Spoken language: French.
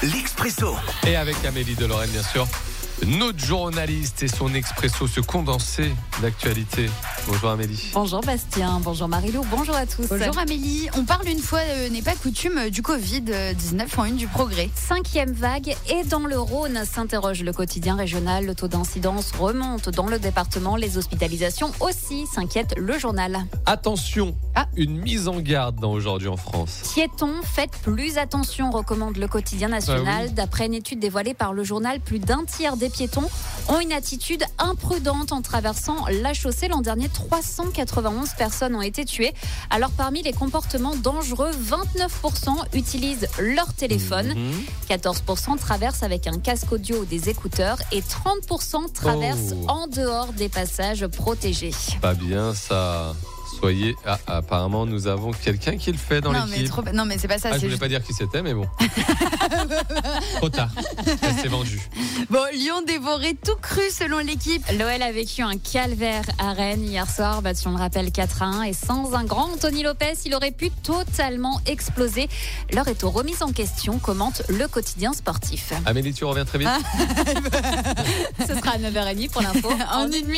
l'Expresso. Et avec Amélie de Lorraine, bien sûr, notre journaliste et son Expresso, ce condensé d'actualité. Bonjour Amélie. Bonjour Bastien, bonjour Marilou, bonjour à tous. Bonjour Amélie, on parle une fois n'est pas coutume du Covid-19 en une du Progrès. 5e vague et dans le Rhône, s'interroge le quotidien régional. Le taux d'incidence remonte dans le département. Les hospitalisations aussi, s'inquiète le journal. Attention, une mise en garde dans Aujourd'hui en France. Piétons, faites plus attention, recommande le quotidien national. Ah oui. D'après une étude dévoilée par le journal, plus d'un tiers des piétons ont une attitude imprudente en traversant la chaussée. L'an dernier, 391 personnes ont été tuées. Alors parmi les comportements dangereux, 29% utilisent leur téléphone, 14% traversent avec un casque audio ou des écouteurs et 30% traversent en dehors des passages protégés. Pas bien ça. Soyez. Apparemment, nous avons quelqu'un qui le fait dans l'équipe. Non mais c'est pas ça. Je c'est voulais juste... pas dire qui c'était, mais bon. Trop tard. Elle s'est vendue. Bon, Lyon dévoré tout cru selon l'équipe. L'OL a vécu un calvaire à Rennes hier soir, battu, on le rappelle, 4-1. Et sans un grand Anthony Lopez, il aurait pu totalement exploser. L'heure est aux remises en question, commente le quotidien sportif. Amélie, tu reviens très vite. Ce sera à 9h30 pour l'info. En une